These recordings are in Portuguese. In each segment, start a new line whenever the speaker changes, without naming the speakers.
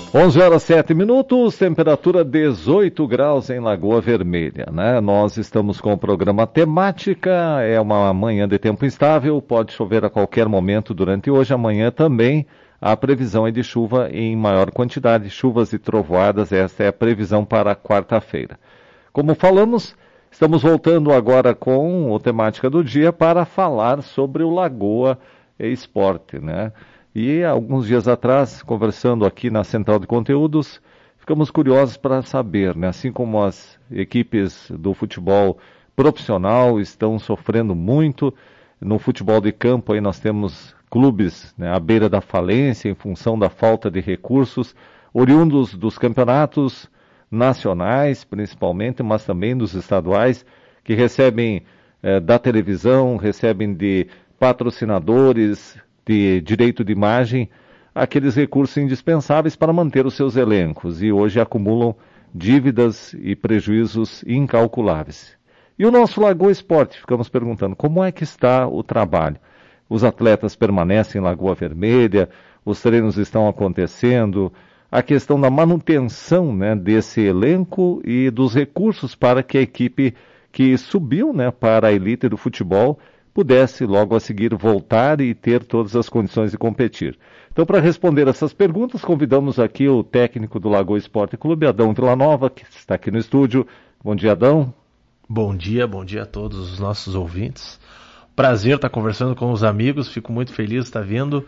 11 horas 7 minutos, temperatura 18 graus em Lagoa Vermelha, né? Nós estamos com o programa Temática, é uma manhã de tempo instável, pode chover a qualquer momento durante hoje, amanhã também. A previsão é de chuva em maior quantidade, chuvas e trovoadas, essa é a previsão para quarta-feira. Como falamos, estamos voltando agora com o Temática do Dia para falar sobre o Lagoa Esporte, né? E alguns dias atrás, conversando aqui na Central de Conteúdos, ficamos curiosos para saber, né? Assim como as equipes do futebol profissional estão sofrendo muito, no futebol de campo aí nós temos clubes, né, à beira da falência em função da falta de recursos, oriundos dos campeonatos nacionais, principalmente, mas também dos estaduais, que recebem da televisão, recebem de patrocinadores, de direito de imagem, aqueles recursos indispensáveis para manter os seus elencos e hoje acumulam dívidas e prejuízos incalculáveis. E o nosso Lagoa Esporte, ficamos perguntando, como é que está o trabalho? Os atletas permanecem em Lagoa Vermelha, os treinos estão acontecendo, a questão da manutenção, né, desse elenco e dos recursos para que a equipe que subiu, né, para a elite do futebol pudesse logo a seguir voltar e ter todas as condições de competir. Então, para responder essas perguntas, convidamos aqui o técnico do Lagoa Esporte Clube, Adão Villanova, que está aqui no estúdio. Bom dia, Adão.
Bom dia a todos os nossos ouvintes. Prazer estar conversando com os amigos, fico muito feliz de estar vindo.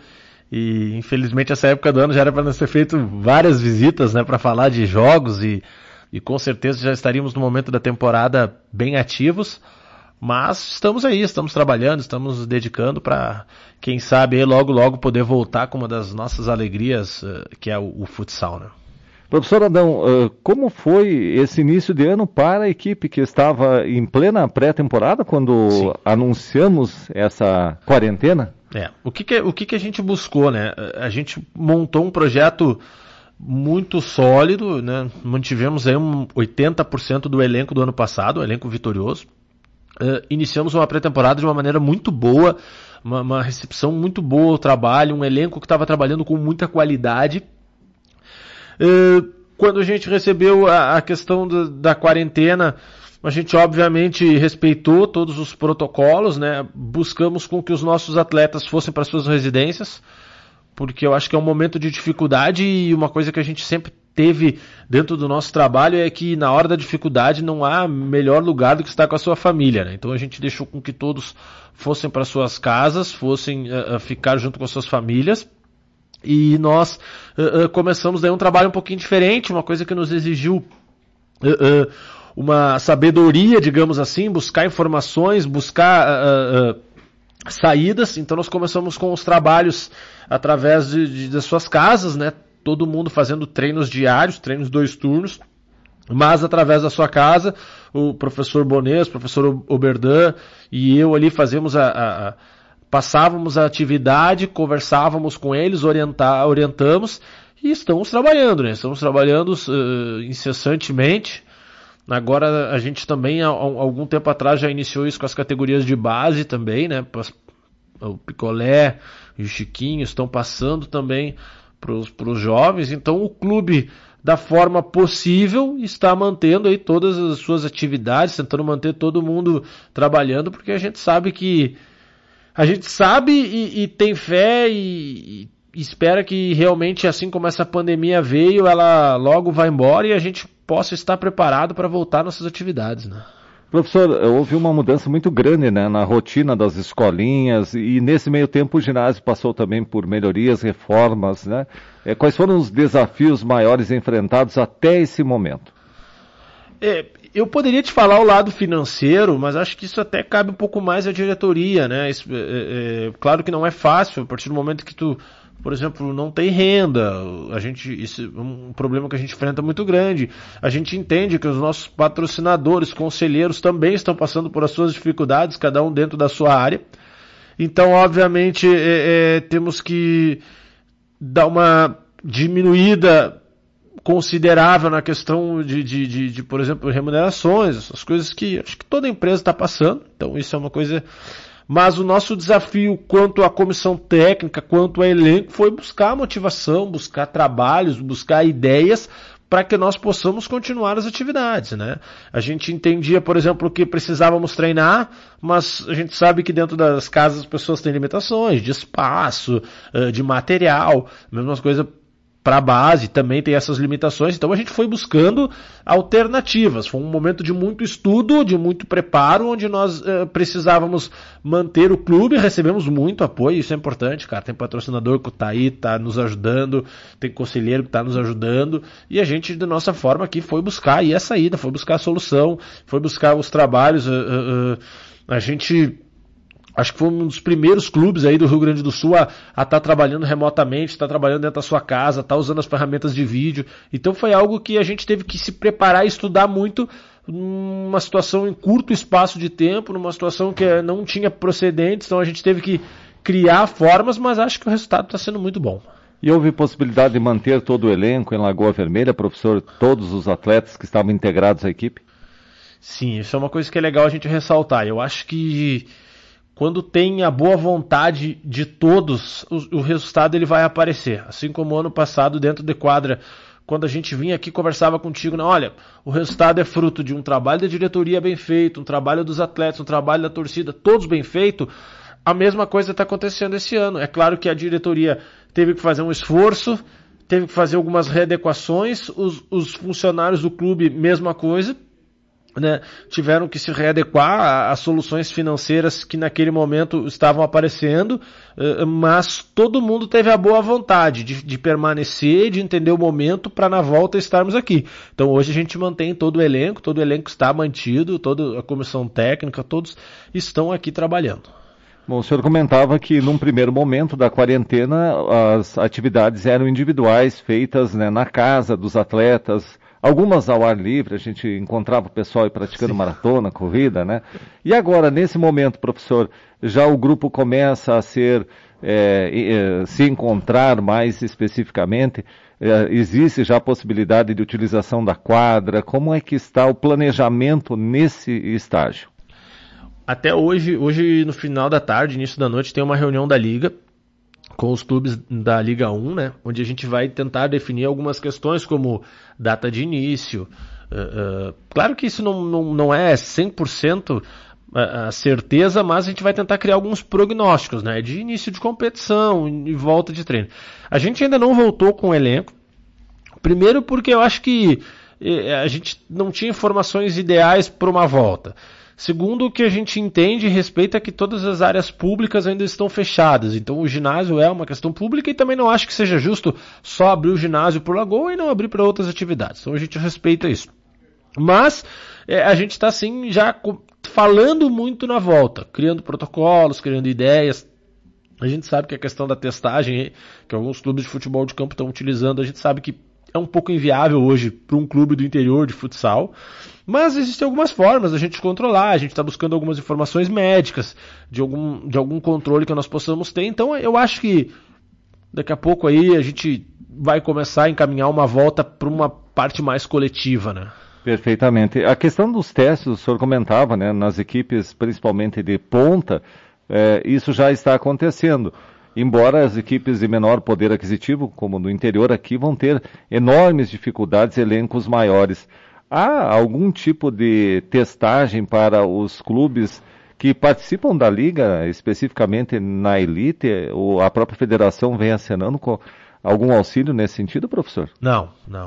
E, infelizmente, essa época do ano já era para nós ter feito várias visitas, né, para falar de jogos e com certeza já estaríamos no momento da temporada bem ativos. Mas estamos aí, estamos trabalhando, estamos nos dedicando para, quem sabe, aí logo poder voltar com uma das nossas alegrias, que é o futsal, né?
Professor Adão, como foi esse início de ano para a equipe que estava em plena pré-temporada quando Sim. anunciamos essa quarentena?
O que a gente buscou, né? A gente montou um projeto muito sólido, né? Mantivemos aí 80% do elenco do ano passado, um elenco vitorioso. Iniciamos uma pré-temporada de uma maneira muito boa, uma recepção muito boa ao trabalho, um elenco que estava trabalhando com muita qualidade. Quando a gente recebeu a questão da quarentena, a gente obviamente respeitou todos os protocolos, né? Buscamos com que os nossos atletas fossem para suas residências, porque eu acho que é um momento de dificuldade e uma coisa que a gente sempre teve dentro do nosso trabalho é que na hora da dificuldade não há melhor lugar do que estar com a sua família, né? Então a gente deixou com que todos fossem para suas casas, fossem ficar junto com as suas famílias e nós começamos daí um trabalho um pouquinho diferente, uma coisa que nos exigiu uma sabedoria, digamos assim, buscar informações, buscar saídas. Então nós começamos com os trabalhos através das suas casas, né? Todo mundo fazendo treinos diários, treinos 2 turnos, mas através da sua casa, o professor Bonês, o professor Oberdan e eu ali fazemos passávamos a atividade, conversávamos com eles, orientamos e estamos trabalhando, né? Estamos trabalhando incessantemente. Agora a gente também, há algum tempo atrás, já iniciou isso com as categorias de base também, né? O Picolé e o Chiquinho estão passando também para os jovens, então o clube, da forma possível, está mantendo aí todas as suas atividades, tentando manter todo mundo trabalhando, porque a gente sabe e tem fé e espera que realmente, assim como essa pandemia veio, ela logo vai embora e a gente possa estar preparado para voltar às nossas atividades, né?
Professor, houve uma mudança muito grande, né, na rotina das escolinhas e nesse meio tempo o ginásio passou também por melhorias, reformas, né? Quais foram os desafios maiores enfrentados até esse momento?
Eu poderia te falar o lado financeiro, mas acho que isso até cabe um pouco mais à diretoria, né? Claro que não é fácil, a partir do momento que tu, por exemplo, não tem renda, isso é um problema que a gente enfrenta muito grande. A gente entende que os nossos patrocinadores, conselheiros também estão passando por as suas dificuldades, cada um dentro da sua área. Então, obviamente, temos que dar uma diminuída considerável na questão de, por exemplo, remunerações, essas coisas que acho que toda empresa está passando. Então, isso é uma coisa Mas o nosso desafio quanto à comissão técnica, quanto ao elenco, foi buscar motivação, buscar trabalhos, buscar ideias para que nós possamos continuar as atividades, né? A gente entendia, por exemplo, que precisávamos treinar, mas a gente sabe que dentro das casas as pessoas têm limitações de espaço, de material, mesmas coisas para a base, também tem essas limitações, então a gente foi buscando alternativas. Foi um momento de muito estudo, de muito preparo, onde nós precisávamos manter o clube, recebemos muito apoio, isso é importante, cara, tem patrocinador que está aí, está nos ajudando, tem conselheiro que está nos ajudando, e a gente, de nossa forma aqui, foi buscar aí a saída, foi buscar a solução, foi buscar os trabalhos, a gente... Acho que foi um dos primeiros clubes aí do Rio Grande do Sul a estar trabalhando remotamente, estar trabalhando dentro da sua casa, estar usando as ferramentas de vídeo. Então foi algo que a gente teve que se preparar e estudar muito numa situação em curto espaço de tempo, numa situação que não tinha procedentes, então a gente teve que criar formas, mas acho que o resultado está sendo muito bom.
E houve possibilidade de manter todo o elenco em Lagoa Vermelha, professor, todos os atletas que estavam integrados à equipe?
Sim, isso é uma coisa que é legal a gente ressaltar. Eu acho que quando tem a boa vontade de todos, o resultado ele vai aparecer. Assim como ano passado, dentro de quadra, quando a gente vinha aqui conversava contigo, né? Olha, o resultado é fruto de um trabalho da diretoria bem feito, um trabalho dos atletas, um trabalho da torcida, todos bem feito. A mesma coisa está acontecendo esse ano. É claro que a diretoria teve que fazer um esforço, teve que fazer algumas readequações, os funcionários do clube, mesma coisa, né, tiveram que se readequar às soluções financeiras que naquele momento estavam aparecendo, mas todo mundo teve a boa vontade de permanecer, de entender o momento para na volta estarmos aqui. Então hoje a gente mantém todo o elenco está mantido, toda a comissão técnica, todos estão aqui trabalhando.
Bom, o senhor comentava que num primeiro momento da quarentena as atividades eram individuais, feitas, né, na casa dos atletas, algumas ao ar livre, a gente encontrava o pessoal aí praticando maratona, corrida, né? E agora, nesse momento, professor, já o grupo começa a se encontrar mais especificamente? Existe já a possibilidade de utilização da quadra? Como é que está o planejamento nesse estágio?
Até hoje no final da tarde, início da noite, tem uma reunião da Liga, com os clubes da Liga 1, né, onde a gente vai tentar definir algumas questões como data de início. Claro que isso não é 100% a certeza, mas a gente vai tentar criar alguns prognósticos, né, de início de competição e volta de treino. A gente ainda não voltou com o elenco, primeiro porque eu acho que a gente não tinha informações ideais para uma volta. Segundo, o que a gente entende e respeita é que todas as áreas públicas ainda estão fechadas. Então o ginásio é uma questão pública e também não acho que seja justo só abrir o ginásio por Lagoa e não abrir para outras atividades. Então a gente respeita isso. Mas a gente está assim já falando muito na volta, criando protocolos, criando ideias. A gente sabe que a questão da testagem, que alguns clubes de futebol de campo estão utilizando, a gente sabe que é um pouco inviável hoje para um clube do interior de futsal, mas existem algumas formas da gente controlar, a gente está buscando algumas informações médicas, de algum controle que nós possamos ter, então eu acho que daqui a pouco aí a gente vai começar a encaminhar uma volta para uma parte mais coletiva, né?
Perfeitamente. A questão dos testes, o senhor comentava, né, nas equipes principalmente de ponta, isso já está acontecendo. Embora as equipes de menor poder aquisitivo, como no interior aqui, vão ter enormes dificuldades, elencos maiores. Há algum tipo de testagem para os clubes que participam da liga, especificamente na elite? Ou a própria federação vem acenando com algum auxílio nesse sentido, professor?
Não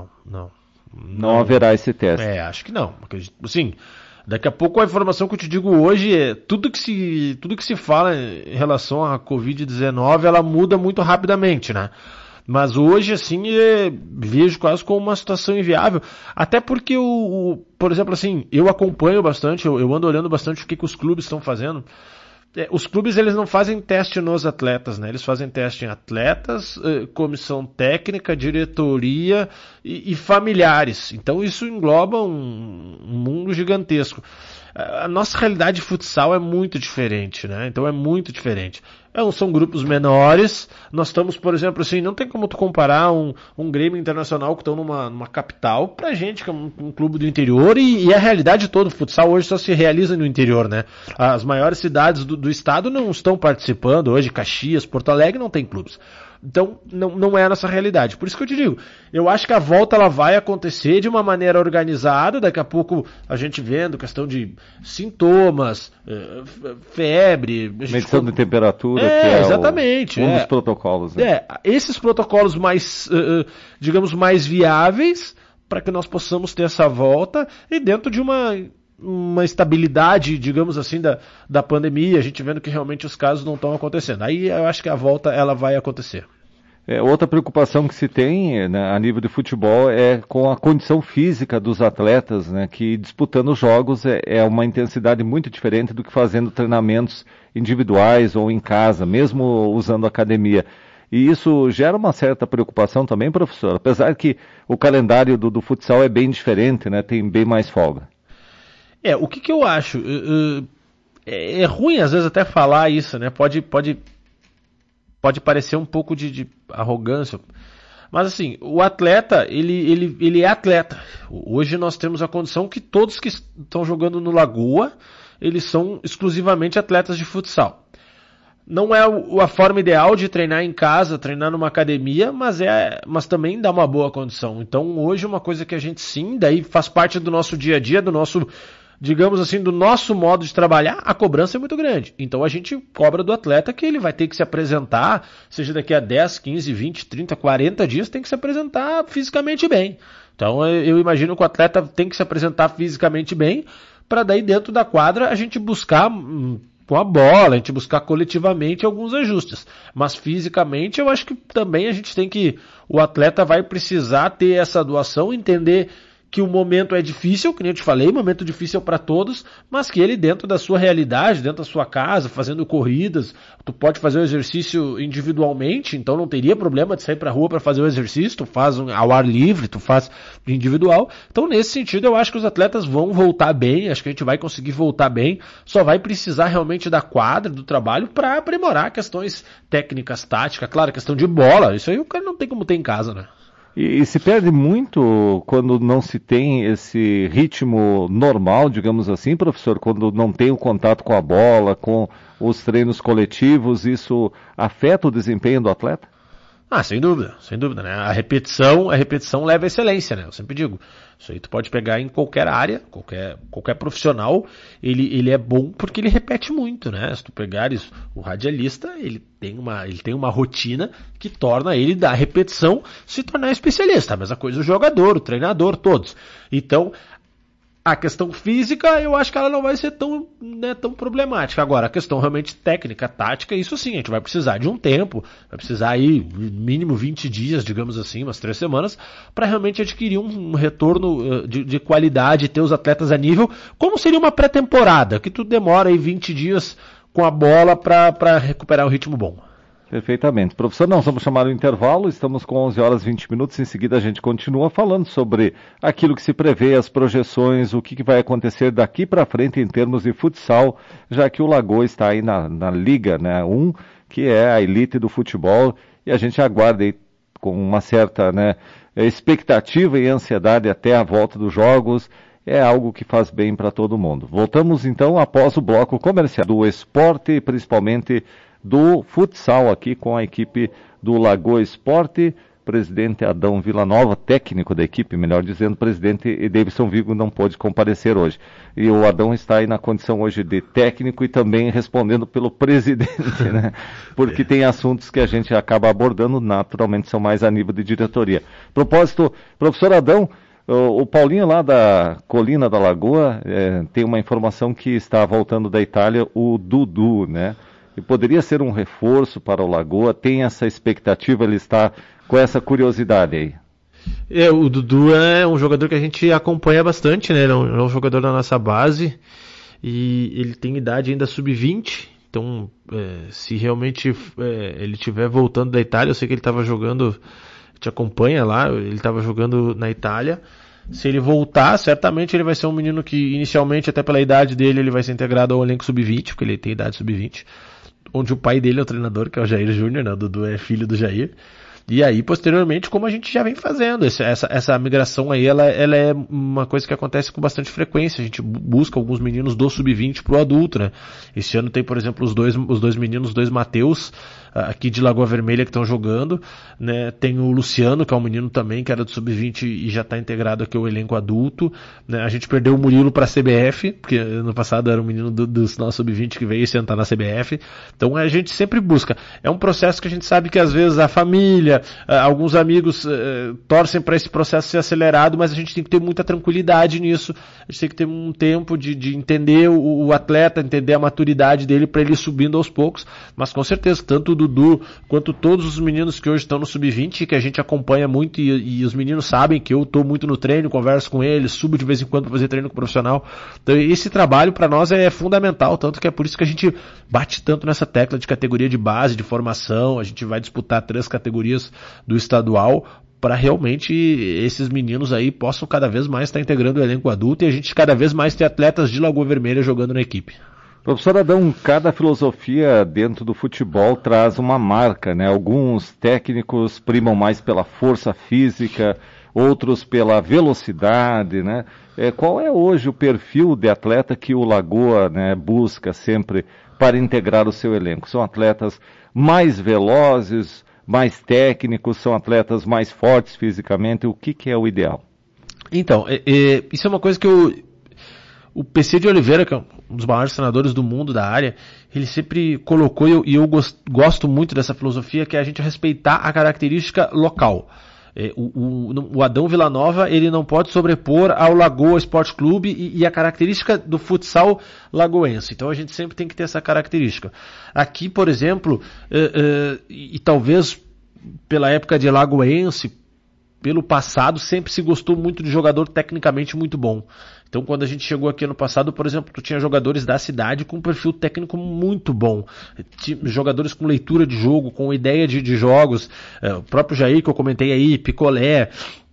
Não haverá esse teste.
Acho que não. Sim. Daqui a pouco a informação que eu te digo hoje é tudo que se fala em relação à Covid-19, ela muda muito rapidamente, né? Mas hoje, assim, vejo quase como uma situação inviável. Até porque, por exemplo, assim, eu acompanho bastante, eu ando olhando bastante o que os clubes estão fazendo. Os clubes, eles não fazem teste nos atletas, né? Eles fazem teste em atletas, comissão técnica, diretoria e familiares. Então isso engloba um mundo gigantesco. A nossa realidade de futsal é muito diferente, né? Então é muito diferente. São grupos menores, nós estamos, por exemplo, assim, não tem como tu comparar um Grêmio Internacional que estão numa capital pra gente, que é um clube do interior, e a realidade toda, o futsal hoje só se realiza no interior, né? As maiores cidades do estado não estão participando, hoje Caxias, Porto Alegre não tem clubes. Então, não é a nossa realidade. Por isso que eu te digo, eu acho que a volta ela vai acontecer de uma maneira organizada, daqui a pouco a gente vendo questão de sintomas, febre...
Medição de temperatura,
que é exatamente,
um dos protocolos. Né?
Esses protocolos mais, digamos, mais viáveis, para que nós possamos ter essa volta e dentro de uma estabilidade, digamos assim, da pandemia, a gente vendo que realmente os casos não estão acontecendo. Aí eu acho que a volta ela vai acontecer.
Outra preocupação que se tem, né, a nível de futebol é com a condição física dos atletas, né, que disputando jogos é uma intensidade muito diferente do que fazendo treinamentos individuais ou em casa, mesmo usando academia. E isso gera uma certa preocupação também, professor, apesar que o calendário do futsal é bem diferente, né, tem bem mais folga.
O que eu acho? É ruim às vezes até falar isso, né? Pode parecer um pouco de arrogância. Mas assim, o atleta, ele é atleta. Hoje nós temos a condição que todos que estão jogando no Lagoa, eles são exclusivamente atletas de futsal. Não é a forma ideal de treinar em casa, treinar numa academia, mas também dá uma boa condição. Então hoje uma coisa que a gente sim, daí faz parte do nosso dia a dia, do nosso, digamos assim, do nosso modo de trabalhar, a cobrança é muito grande. Então a gente cobra do atleta que ele vai ter que se apresentar, seja daqui a 10, 15, 20, 30, 40 dias, tem que se apresentar fisicamente bem. Então eu imagino que o atleta tem que se apresentar fisicamente bem, para daí dentro da quadra a gente buscar com a bola, a gente buscar coletivamente alguns ajustes. Mas fisicamente eu acho que também a gente tem que, o atleta vai precisar ter essa doação, entender que o momento é difícil, que nem eu te falei, momento difícil para todos, mas que ele dentro da sua realidade, dentro da sua casa, fazendo corridas, tu pode fazer o exercício individualmente, então não teria problema de sair para a rua para fazer o exercício, tu faz ao ar livre, tu faz individual. Então nesse sentido eu acho que os atletas vão voltar bem, acho que a gente vai conseguir voltar bem, só vai precisar realmente da quadra, do trabalho para aprimorar questões técnicas, táticas, claro, questão de bola, isso aí o cara não tem como ter em casa, né?
E se perde muito quando não se tem esse ritmo normal, digamos assim, professor, quando não tem o contato com a bola, com os treinos coletivos, isso afeta o desempenho do atleta?
Sem dúvida, né? A repetição leva à excelência, né? Eu sempre digo, isso aí tu pode pegar em qualquer área, qualquer profissional, ele é bom porque ele repete muito, né? Se tu pegares o radialista, ele tem uma rotina que torna ele da repetição se tornar especialista. A mesma coisa o jogador, o treinador, todos. Então, a questão física, eu acho que ela não vai ser tão problemática. Agora, a questão realmente técnica, tática, isso sim, a gente vai precisar de um tempo, vai precisar aí mínimo 20 dias, digamos assim, umas 3 semanas, para realmente adquirir um retorno de qualidade, ter os atletas a nível, como seria uma pré-temporada, que tu demora aí 20 dias com a bola para recuperar um ritmo bom.
Perfeitamente. Professor, nós vamos chamar o intervalo, estamos com 11 horas e 20 minutos, em seguida a gente continua falando sobre aquilo que se prevê, as projeções, o que vai acontecer daqui para frente em termos de futsal, já que o Lagoa está aí na Liga, né, 1, que é a elite do futebol, e a gente aguarda aí com uma certa, né, expectativa e ansiedade até a volta dos jogos. É algo que faz bem para todo mundo. Voltamos então após o bloco comercial do esporte, principalmente do futsal aqui com a equipe do Lagoa Esporte, presidente Adão Villanova, técnico da equipe, melhor dizendo, presidente, e Davidson Vigo não pôde comparecer hoje. E o Adão está aí na condição hoje de técnico e também respondendo pelo presidente, né? Porque tem assuntos que a gente acaba abordando, naturalmente são mais a nível de diretoria. Propósito, professor Adão, o Paulinho lá da Colina da Lagoa tem uma informação que está voltando da Itália, o Dudu, né? E poderia ser um reforço para o Lagoa, tem essa expectativa, ele está com essa curiosidade aí.
O Dudu é um jogador que a gente acompanha bastante, né? Ele é um jogador da nossa base e ele tem idade ainda sub-20, então se realmente ele estiver voltando da Itália, eu sei que ele estava jogando, te acompanha lá, ele estava jogando na Itália, Se ele voltar, certamente ele vai ser um menino que inicialmente, até pela idade dele, ele vai ser integrado ao elenco sub-20, porque ele tem idade sub-20, onde o pai dele é o treinador, que é o Jair Júnior, né? O Dudu é filho do Jair. E aí, posteriormente, como a gente já vem fazendo, essa migração aí, ela é uma coisa que acontece com bastante frequência. A gente busca alguns meninos do sub-20 pro adulto, né? Esse ano tem, por exemplo, os dois meninos, os dois Mateus, aqui de Lagoa Vermelha, que estão jogando, né? Tem o Luciano, que é um menino também, que era do sub-20 e já está integrado aqui ao elenco adulto, né? A gente perdeu o Murilo para a CBF, porque no passado era um menino do nosso sub-20 que veio sentar na CBF. Então a gente sempre busca. É um processo que a gente sabe que às vezes a família, alguns amigos torcem para esse processo ser acelerado, mas a gente tem que ter muita tranquilidade nisso. A gente tem que ter um tempo de entender o atleta, entender a maturidade dele para ele ir subindo aos poucos. Mas com certeza, tanto o Dudu quanto todos os meninos que hoje estão no sub-20, que a gente acompanha muito e os meninos sabem que eu estou muito no treino, converso com eles, subo de vez em quando para fazer treino com o profissional. Então esse trabalho para nós é fundamental, tanto que é por isso que a gente bate tanto nessa tecla de categoria de base, de formação. A gente vai disputar 3 categorias do estadual para realmente esses meninos aí possam cada vez mais estar integrando o elenco adulto e a gente cada vez mais ter atletas de Lagoa Vermelha jogando na equipe.
Professor Adão, cada filosofia dentro do futebol traz uma marca, né? Alguns técnicos primam mais pela força física, outros pela velocidade, né? Qual é hoje o perfil de atleta que o Lagoa, né, busca sempre para integrar o seu elenco? São atletas mais velozes, mais técnicos, são atletas mais fortes fisicamente? O que é o ideal?
Então, isso é uma coisa que o PC de Oliveira, que é um dos maiores treinadores do mundo da área, ele sempre colocou, e eu gosto muito dessa filosofia, que é a gente respeitar a característica local. O Adão Villanova, ele não pode sobrepor ao Lagoa Esporte Clube e a característica do futsal lagoense. Então a gente sempre tem que ter essa característica. Aqui, por exemplo, e talvez pela época de lagoense, pelo passado, sempre se gostou muito de jogador tecnicamente muito bom. Então, quando a gente chegou aqui ano passado, por exemplo, tu tinha jogadores da cidade com um perfil técnico muito bom. Jogadores com leitura de jogo, com ideia de jogos. O próprio Jair, que eu comentei aí, Picolé,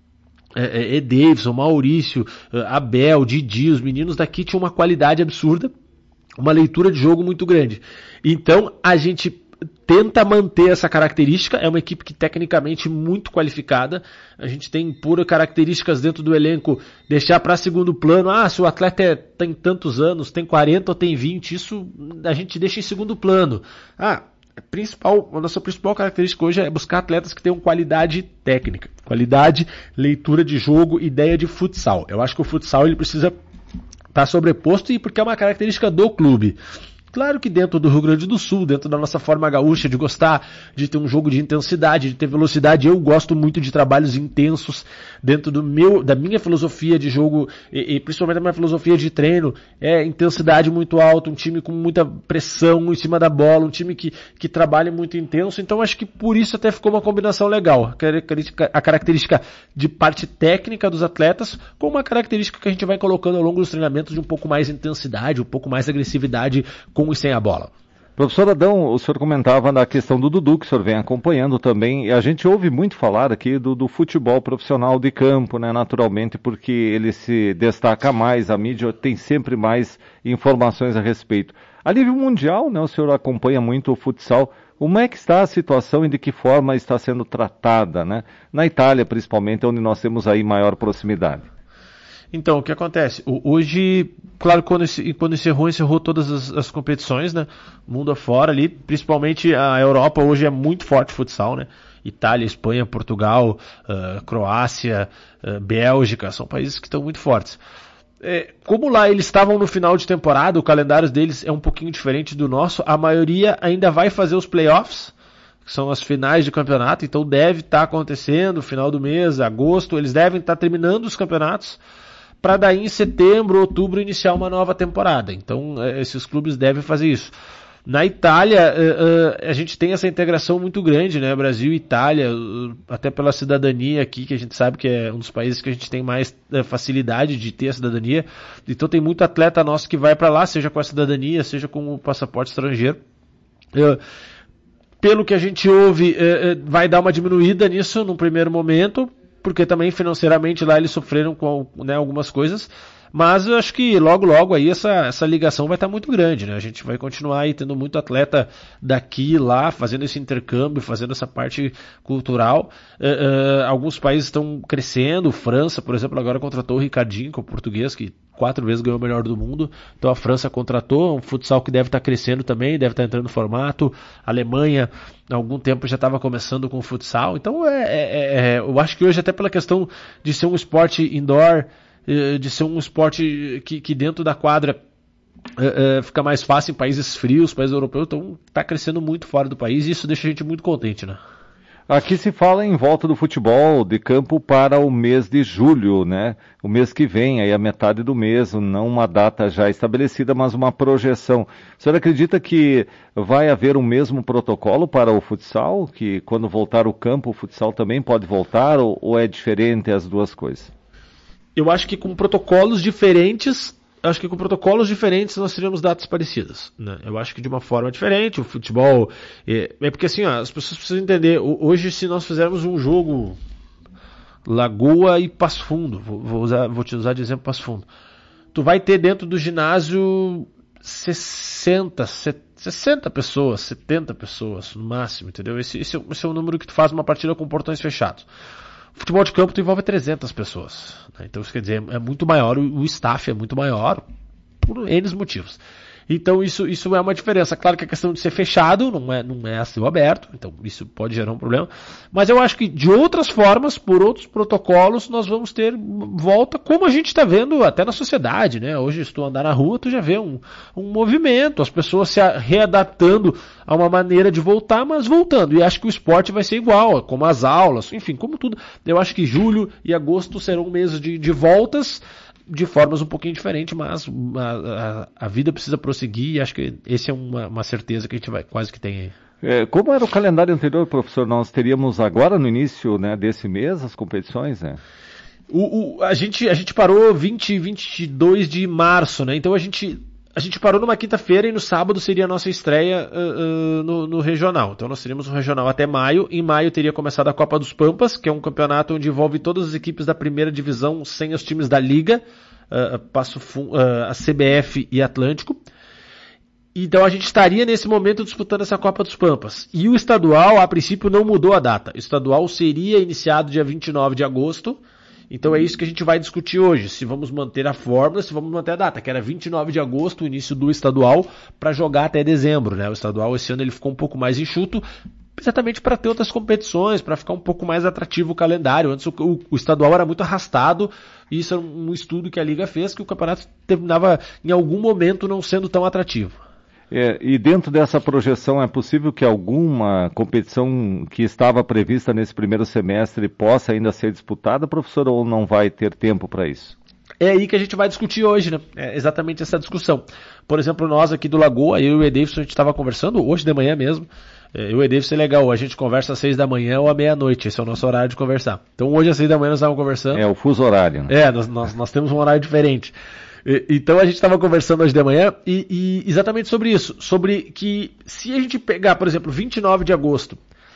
Davidson, Maurício, Abel, Didi, os meninos daqui tinham uma qualidade absurda, uma leitura de jogo muito grande. Então, a gente tenta manter essa característica, é uma equipe que tecnicamente muito qualificada, a gente tem pura características dentro do elenco, deixar para segundo plano, se o atleta tem tantos anos, tem 40 ou tem 20, isso a gente deixa em segundo plano. A nossa principal característica hoje é buscar atletas que tenham qualidade técnica, qualidade, leitura de jogo, ideia de futsal. Eu acho que o futsal ele precisa estar sobreposto, e porque é uma característica do clube. Claro que dentro do Rio Grande do Sul, dentro da nossa forma gaúcha de gostar, de ter um jogo de intensidade, de ter velocidade, eu gosto muito de trabalhos intensos dentro da minha filosofia de jogo e principalmente da minha filosofia de treino, intensidade muito alta, um time com muita pressão em cima da bola, um time que trabalha muito intenso. Então acho que por isso até ficou uma combinação legal, a característica de parte técnica dos atletas com uma característica que a gente vai colocando ao longo dos treinamentos de um pouco mais intensidade, um pouco mais agressividade com e sem a bola.
Professor Adão, o senhor comentava da questão do Dudu, que o senhor vem acompanhando também, e a gente ouve muito falar aqui do futebol profissional de campo, né, naturalmente, porque ele se destaca mais, a mídia tem sempre mais informações a respeito. A nível mundial, né, o senhor acompanha muito o futsal, como é que está a situação e de que forma está sendo tratada, né? Na Itália, principalmente, onde nós temos aí maior proximidade.
Então, o que acontece? Hoje, claro, quando encerrou todas as competições, né? Mundo afora ali, principalmente a Europa hoje é muito forte futsal, né? Itália, Espanha, Portugal, Croácia, Bélgica, são países que estão muito fortes. Como lá eles estavam no final de temporada, o calendário deles é um pouquinho diferente do nosso, a maioria ainda vai fazer os playoffs, que são as finais de campeonato, então deve estar acontecendo, final do mês, agosto, eles devem estar terminando os campeonatos, para daí em setembro, outubro iniciar uma nova temporada. Então esses clubes devem fazer isso. Na Itália, a gente tem essa integração muito grande, né? Brasil e Itália, até pela cidadania aqui, que a gente sabe que é um dos países que a gente tem mais facilidade de ter a cidadania. Então tem muito atleta nosso que vai para lá, seja com a cidadania, seja com o passaporte estrangeiro. Pelo que a gente ouve, vai dar uma diminuída nisso num primeiro momento, porque também financeiramente lá eles sofreram com, né, algumas coisas, mas eu acho que logo aí essa ligação vai estar muito grande, né? A gente vai continuar aí tendo muito atleta daqui e lá, fazendo esse intercâmbio, fazendo essa parte cultural. Alguns países estão crescendo, França, por exemplo, agora contratou o Ricardinho, que é o português, que 4 vezes ganhou o melhor do mundo. Então a França contratou, um futsal que deve estar crescendo também, deve estar entrando no formato. A Alemanha, há algum tempo já estava começando com o futsal. Então eu acho que hoje, até pela questão de ser um esporte indoor, de ser um esporte que dentro da quadra fica mais fácil em países frios, países europeus, então está crescendo muito fora do país e isso deixa a gente muito contente, né?
Aqui se fala em volta do futebol de campo para o mês de julho, né? O mês que vem, aí a metade do mês, não uma data já estabelecida, mas uma projeção. O senhor acredita que vai haver o mesmo protocolo para o futsal? Que quando voltar o campo, o futsal também pode voltar, ou é diferente as duas coisas?
Eu acho que com protocolos diferentes nós teríamos datas parecidas, né? Eu acho que de uma forma diferente, o futebol... É porque assim, as pessoas precisam entender, hoje se nós fizermos um jogo Lagoa e Passo Fundo, vou te usar de exemplo Passo Fundo, tu vai ter dentro do ginásio 60 pessoas, 70 pessoas no máximo, entendeu? Esse é o número que tu faz uma partida com portões fechados. Futebol de campo tu envolve 300 pessoas, né? Então isso quer dizer, é muito maior, o staff é muito maior, por N motivos. Então isso é uma diferença. Claro que a questão de ser fechado não é a céu aberto, então isso pode gerar um problema. Mas eu acho que de outras formas, por outros protocolos, nós vamos ter volta, como a gente está vendo até na sociedade, né? Hoje, se tu andar na rua, tu já vê um movimento, as pessoas se readaptando a uma maneira de voltar, mas voltando. E acho que o esporte vai ser igual, como as aulas, enfim, como tudo. Eu acho que julho e agosto serão meses de voltas, de formas um pouquinho diferentes, mas a vida precisa prosseguir e acho que esse é uma certeza que a gente vai quase que tem aí.
Como era o calendário anterior, professor? Nós teríamos agora no início, né, desse mês as competições, né?
A gente parou 22 de março, né? Então a gente parou numa quinta-feira e no sábado seria a nossa estreia no regional. Então nós teríamos um regional até maio. Em maio teria começado a Copa dos Pampas, que é um campeonato onde envolve todas as equipes da primeira divisão sem os times da Liga, a CBF e Atlântico. Então a gente estaria nesse momento disputando essa Copa dos Pampas. E o estadual, a princípio, não mudou a data. O estadual seria iniciado dia 29 de agosto. Então é isso que a gente vai discutir hoje, se vamos manter a fórmula, se vamos manter a data, que era 29 de agosto, o início do estadual, para jogar até dezembro, né? O estadual esse ano ele ficou um pouco mais enxuto, exatamente para ter outras competições, para ficar um pouco mais atrativo o calendário. Antes o estadual era muito arrastado, e isso é um estudo que a Liga fez, que o campeonato terminava em algum momento não sendo tão atrativo.
E dentro dessa projeção é possível que alguma competição que estava prevista nesse primeiro semestre possa ainda ser disputada, professor, ou não vai ter tempo para isso?
É aí que a gente vai discutir hoje, né? É exatamente essa discussão. Por exemplo, nós aqui do Lagoa, eu e o Edeilson, a gente estava conversando, hoje de manhã mesmo. Eu e o Edeilson é legal, a gente conversa às 6 da manhã ou à meia-noite, esse é o nosso horário de conversar. Então hoje às 6 da manhã nós estávamos conversando.
É o fuso horário, né?
Nós temos um horário diferente. Então a gente estava conversando hoje de manhã e exatamente sobre isso, sobre que se a gente pegar, por exemplo, 29 de agosto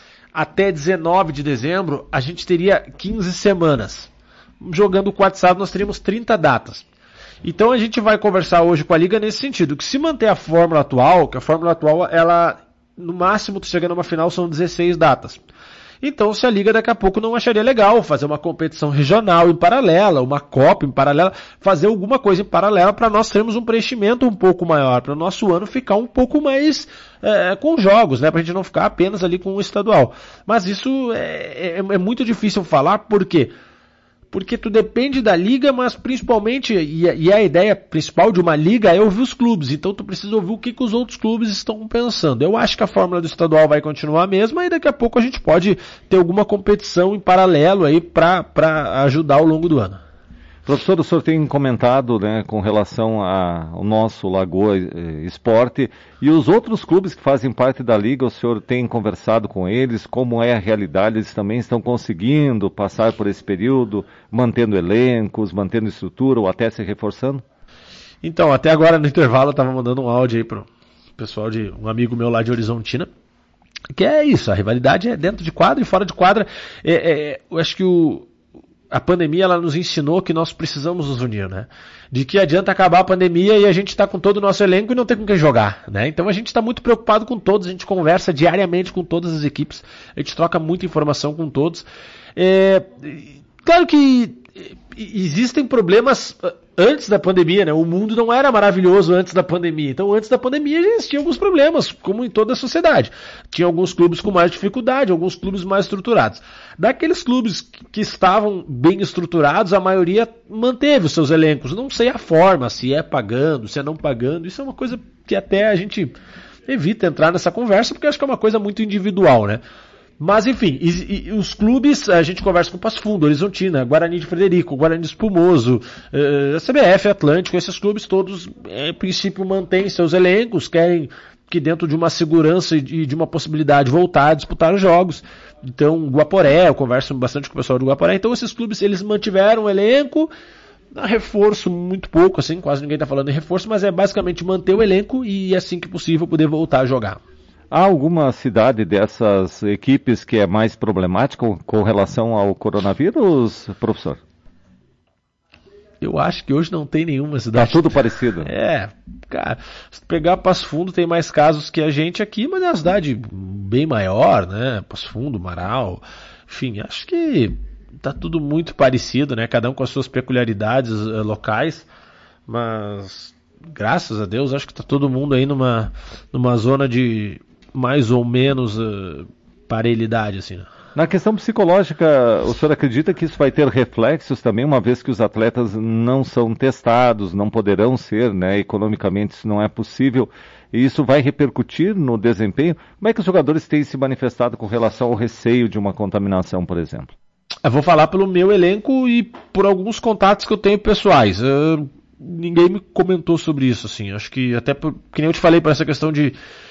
até 19 de dezembro, a gente teria 15 semanas. Jogando o quarto sábado nós teríamos 30 datas. Então a gente vai conversar hoje com a Liga nesse sentido, que se manter a fórmula atual, que a fórmula atual, ela, no máximo, tu chega numa final, são 16 datas. Então, se a Liga daqui a pouco não acharia legal fazer uma competição regional em paralela, uma Copa em paralela, fazer alguma coisa em paralela para nós termos um preenchimento um pouco maior, para o nosso ano ficar um pouco mais com jogos, né? Para a gente não ficar apenas ali com o estadual. Mas isso é muito difícil falar, por quê? Porque tu depende da liga, mas principalmente, e a ideia principal de uma liga é ouvir os clubes, então tu precisa ouvir o que os outros clubes estão pensando. Eu acho que a fórmula do estadual vai continuar a mesma e daqui a pouco a gente pode ter alguma competição em paralelo aí para ajudar ao longo do ano.
Professor, o senhor tem comentado, né, com relação ao nosso Lagoa Esporte e os outros clubes que fazem parte da Liga, o senhor tem conversado com eles, como é a realidade, eles também estão conseguindo passar por esse período, mantendo elencos, mantendo estrutura ou até se reforçando?
Então, até agora no intervalo eu estava mandando um áudio aí pro pessoal de um amigo meu lá de Horizontina, que é isso, a rivalidade é dentro de quadra e fora de quadra. Eu acho que a pandemia ela nos ensinou que nós precisamos nos unir, né? De que adianta acabar a pandemia e a gente está com todo o nosso elenco e não tem com quem jogar, né? Então a gente está muito preocupado com todos, a gente conversa diariamente com todas as equipes, a gente troca muita informação com todos. Claro que existem problemas antes da pandemia, né? O mundo não era maravilhoso antes da pandemia. Então, antes da pandemia já existiam alguns problemas, como em toda a sociedade. Tinha alguns clubes com mais dificuldade, alguns clubes mais estruturados. Daqueles clubes que estavam bem estruturados, a maioria manteve os seus elencos. Não sei a forma, se é pagando, se é não pagando. Isso é uma coisa que até a gente evita entrar nessa conversa, porque acho que é uma coisa muito individual, né? Mas, enfim, os clubes, a gente conversa com Passo Fundo, Horizontina, Guarani de Frederico, Guarani de Espumoso, a CBF, Atlântico, esses clubes todos, em princípio, mantêm seus elencos, querem que dentro de uma segurança e de uma possibilidade voltar a disputar os jogos. Então, Guaporé, eu converso bastante com o pessoal do Guaporé, então esses clubes, eles mantiveram o elenco, reforço muito pouco, assim, quase ninguém está falando em reforço, mas é basicamente manter o elenco e, assim que possível, poder voltar a jogar.
Há alguma cidade dessas equipes que é mais problemática com relação ao coronavírus, professor?
Eu acho que hoje não tem nenhuma cidade.
Tá tudo parecido.
Cara, se pegar Passo Fundo tem mais casos que a gente aqui, mas é uma cidade bem maior, né? Passo Fundo, Marau, enfim, acho que tá tudo muito parecido, né? Cada um com as suas peculiaridades locais, mas graças a Deus acho que tá todo mundo aí numa zona de mais ou menos parelhidade, assim, né?
Na questão psicológica, o senhor acredita que isso vai ter reflexos também, uma vez que os atletas não são testados, não poderão ser, né? Economicamente isso não é possível, e isso vai repercutir no desempenho? Como é que os jogadores têm se manifestado com relação ao receio de uma contaminação, por exemplo?
Eu vou falar pelo meu elenco e por alguns contatos que eu tenho pessoais. Ninguém me comentou sobre isso, assim. Acho que até que nem eu te falei, para essa questão de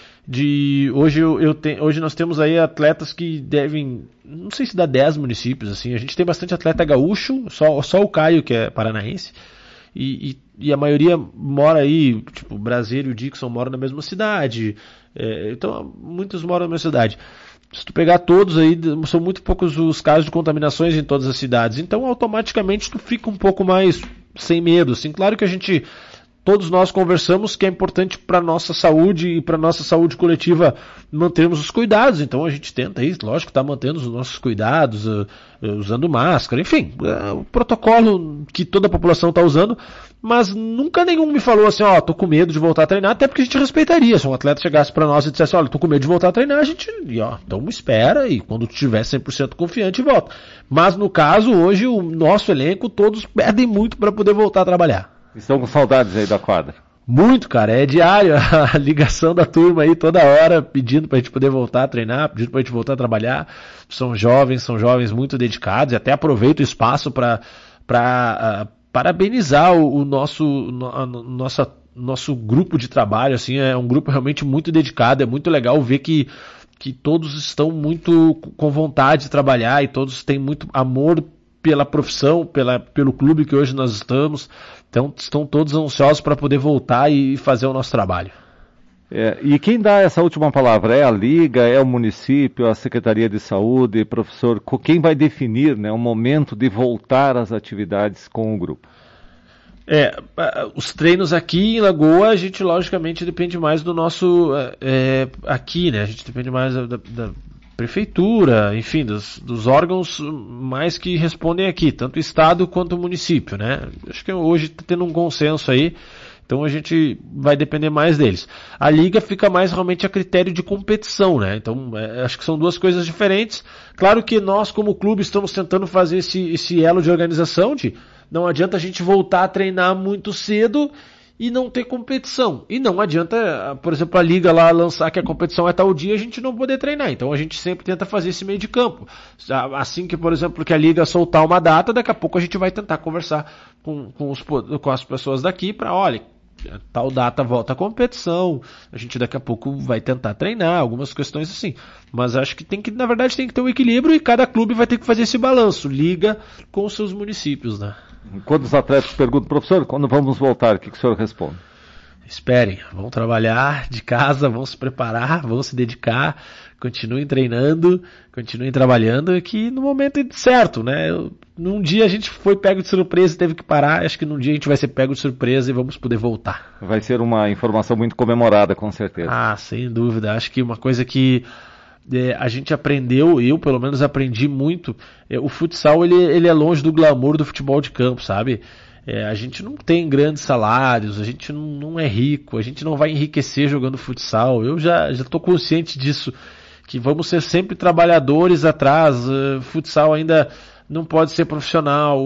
hoje nós temos aí atletas que devem, não sei se dá 10 municípios, assim. A gente tem bastante atleta gaúcho, só o Caio que é paranaense, e a maioria mora aí, tipo, o Brasileiro e o Dixon moram na mesma cidade, então muitos moram na mesma cidade. Se tu pegar todos aí, são muito poucos os casos de contaminações em todas as cidades, então automaticamente tu fica um pouco mais sem medo, assim. Claro que todos nós conversamos que é importante para nossa saúde e para nossa saúde coletiva mantermos os cuidados, então a gente tenta aí, lógico, tá mantendo os nossos cuidados, usando máscara, enfim, o protocolo que toda a população está usando, mas nunca nenhum me falou assim, tô com medo de voltar a treinar, até porque a gente respeitaria, se um atleta chegasse para nós e dissesse, tô com medo de voltar a treinar, a gente, então espera e quando tiver 100% confiante volta. Mas no caso, hoje o nosso elenco, todos pedem muito para poder voltar a trabalhar.
Estão com saudades aí da quadra?
Muito, cara, é diário a ligação da turma aí toda hora, pedindo pra gente poder voltar a treinar, pedindo pra gente voltar a trabalhar. São jovens muito dedicados, e até aproveito o espaço para parabenizar o nosso grupo de trabalho, assim, é um grupo realmente muito dedicado, é muito legal ver que todos estão muito com vontade de trabalhar e todos têm muito amor pela profissão, pelo clube que hoje nós estamos. Então estão todos ansiosos para poder voltar e fazer o nosso trabalho.
E quem dá essa última palavra? É a Liga, é o município, a Secretaria de Saúde, professor? Quem vai definir, né, o momento de voltar às atividades com o grupo?
Os treinos aqui em Lagoa, a gente logicamente depende mais do nosso aqui, né? A gente depende mais da prefeitura, enfim, dos órgãos mais que respondem aqui, tanto o estado quanto o município, né? Acho que hoje está tendo um consenso aí, então a gente vai depender mais deles. A liga fica mais realmente a critério de competição, né? Então acho que são duas coisas diferentes. Claro que nós como clube estamos tentando fazer esse elo de organização de não adianta a gente voltar a treinar muito cedo e não ter competição. E não adianta, por exemplo, a liga lá lançar que a competição é tal dia e a gente não poder treinar. Então a gente sempre tenta fazer esse meio de campo. Assim que, por exemplo, que a liga soltar uma data, daqui a pouco a gente vai tentar conversar com as pessoas daqui para, olha, tal data volta a competição, a gente daqui a pouco vai tentar treinar, algumas questões assim. Mas acho que na verdade tem que ter um equilíbrio e cada clube vai ter que fazer esse balanço, liga com os seus municípios, né?
Quando os atletas perguntam, professor, quando vamos voltar, o que o senhor responde?
esperem, vão trabalhar de casa, vão se preparar, vão se dedicar, continuem treinando, continuem trabalhando, que no momento é certo, né? Num dia a gente foi pego de surpresa e teve que parar, acho que num dia a gente vai ser pego de surpresa e vamos poder voltar.
Vai ser uma informação muito comemorada, com certeza.
Ah, sem dúvida, acho que uma coisa que a gente aprendeu, eu pelo menos aprendi muito, o futsal ele é longe do glamour do futebol de campo, sabe? A gente não tem grandes salários, a gente não é rico, a gente não vai enriquecer jogando futsal. Eu já estou consciente disso, que vamos ser sempre trabalhadores atrás. Futsal ainda não pode ser profissional.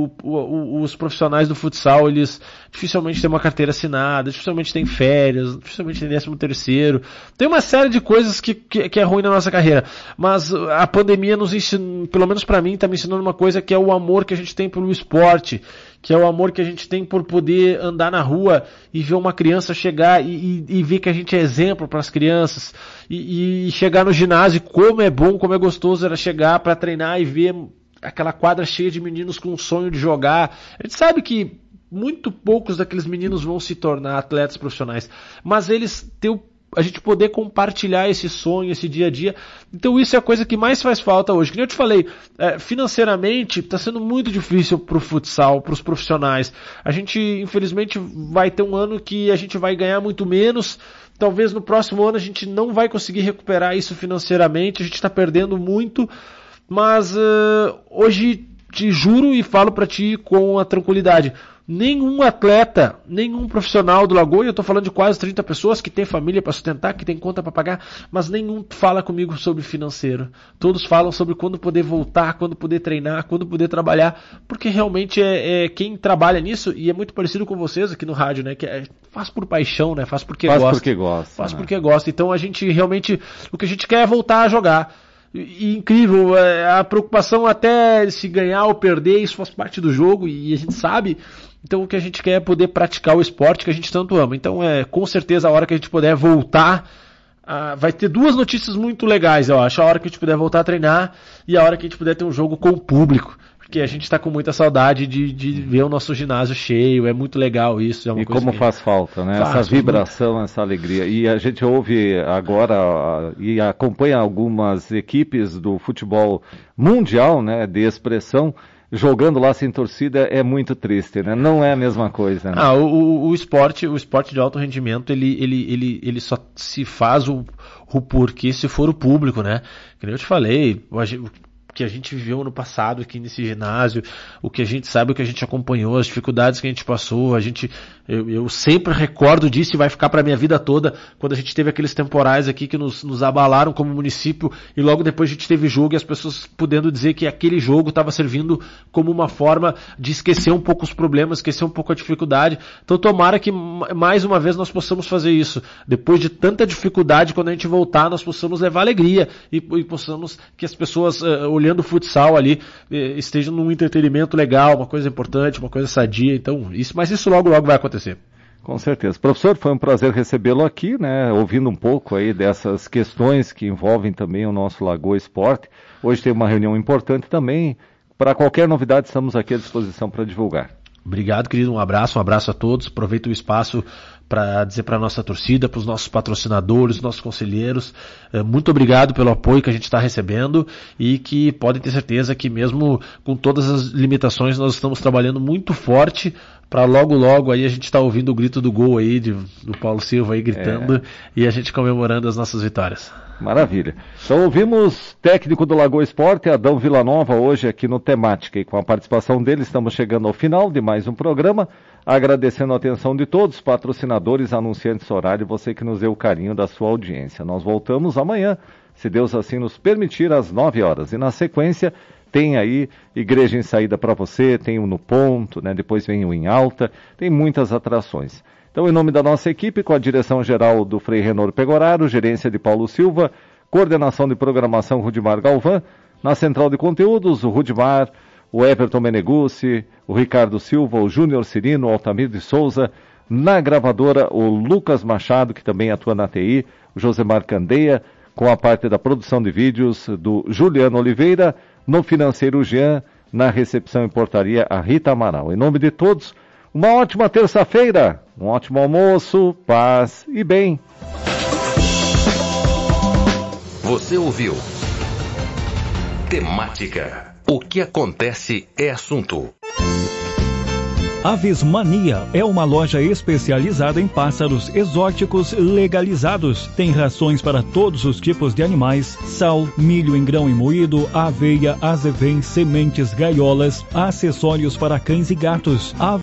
Os profissionais do futsal, eles dificilmente têm uma carteira assinada, dificilmente têm férias, dificilmente têm 13º. Tem uma série de coisas que é ruim na nossa carreira. Mas a pandemia nos ensina, pelo menos para mim, está me ensinando uma coisa, que é o amor que a gente tem pelo esporte, que é o amor que a gente tem por poder andar na rua e ver uma criança chegar e ver que a gente é exemplo para as crianças, e chegar no ginásio, como é bom, como é gostoso era chegar para treinar e ver aquela quadra cheia de meninos com um sonho de jogar. A gente sabe que muito poucos daqueles meninos vão se tornar atletas profissionais, mas eles a gente poder compartilhar esse sonho, esse dia a dia. Então isso é a coisa que mais faz falta hoje. Que nem eu te falei, financeiramente está sendo muito difícil para o futsal, para os profissionais. A gente, infelizmente, vai ter um ano que a gente vai ganhar muito menos. Talvez no próximo ano a gente não vai conseguir recuperar isso financeiramente. A gente está perdendo muito. Mas hoje te juro e falo para ti com a tranquilidade, nenhum atleta, nenhum profissional do Lagoa, eu estou falando de quase 30 pessoas que tem família para sustentar, que tem conta para pagar, mas nenhum fala comigo sobre financeiro. Todos falam sobre quando poder voltar, quando poder treinar, quando poder trabalhar, porque realmente quem trabalha nisso, e é muito parecido com vocês aqui no rádio, né, que faz por paixão, né, faz porque gosta. Faz porque gosta. Então a gente realmente, o que a gente quer é voltar a jogar. E incrível, a preocupação até se ganhar ou perder, isso faz parte do jogo e a gente sabe. Então o que a gente quer é poder praticar o esporte que a gente tanto ama. Então com certeza a hora que a gente puder voltar, vai ter duas notícias muito legais, eu acho. A hora que a gente puder voltar a treinar e a hora que a gente puder ter um jogo com o público. Porque a gente está com muita saudade de ver o nosso ginásio cheio, é muito legal isso. É uma coisa
como faz falta, né? Essa vibração, essa alegria. E a gente ouve agora e acompanha algumas equipes do futebol mundial, né, de expressão, jogando lá sem torcida, é muito triste, né? Não é a mesma coisa, né?
O esporte de alto rendimento, ele só se faz o porquê se for o público, né? Que nem eu te falei, que a gente viveu no passado aqui nesse ginásio, o que a gente sabe, o que a gente acompanhou, as dificuldades que a gente passou, eu sempre recordo disso e vai ficar para minha vida toda, quando a gente teve aqueles temporais aqui que nos abalaram como município, e logo depois a gente teve jogo e as pessoas podendo dizer que aquele jogo estava servindo como uma forma de esquecer um pouco os problemas, esquecer um pouco a dificuldade. Então tomara que mais uma vez nós possamos fazer isso, depois de tanta dificuldade, quando a gente voltar, nós possamos levar alegria e possamos que as pessoas olhando o futsal ali, esteja num entretenimento legal, uma coisa importante, uma coisa sadia, então, mas isso logo vai acontecer.
Com certeza. Professor, foi um prazer recebê-lo aqui, né, ouvindo um pouco aí dessas questões que envolvem também o nosso Lagoa Esporte. Hoje tem uma reunião importante também, para qualquer novidade estamos aqui à disposição para divulgar.
Obrigado, querido, um abraço a todos, aproveito o espaço para dizer para a nossa torcida, para os nossos patrocinadores, nossos conselheiros, muito obrigado pelo apoio que a gente está recebendo e que podem ter certeza que mesmo com todas as limitações nós estamos trabalhando muito forte para logo aí a gente está ouvindo o grito do gol aí do Paulo Silva aí gritando e a gente comemorando as nossas vitórias.
Maravilha. Então ouvimos técnico do Lagoa Esporte, Adão Villanova, hoje aqui no Temática, e com a participação dele estamos chegando ao final de mais um programa, agradecendo a atenção de todos, patrocinadores, anunciantes, horário, você que nos deu o carinho da sua audiência. Nós voltamos amanhã, se Deus assim nos permitir, às 9 horas, e na sequência tem aí Igreja em Saída para você, tem o No Ponto, né? Depois vem o Em Alta, tem muitas atrações. Então, em nome da nossa equipe, com a direção-geral do Frei Renor Pegoraro, gerência de Paulo Silva, coordenação de programação Rudimar Galvão, na central de conteúdos, o Rudimar, o Everton Meneguzzi, o Ricardo Silva, o Júnior Cirino, o Altamir de Souza, na gravadora, o Lucas Machado, que também atua na TI, o Josemar Candeia, com a parte da produção de vídeos do Juliano Oliveira, no financeiro Jean, na recepção e portaria a Rita Amaral. Em nome de todos, Uma ótima terça-feira, um ótimo almoço, paz e bem.
Você ouviu Temática. O que acontece é assunto.
Aves Mania é uma loja especializada em pássaros exóticos legalizados. Tem rações para todos os tipos de animais, sal, milho em grão e moído, aveia, azevém, sementes, gaiolas, acessórios para cães e gatos.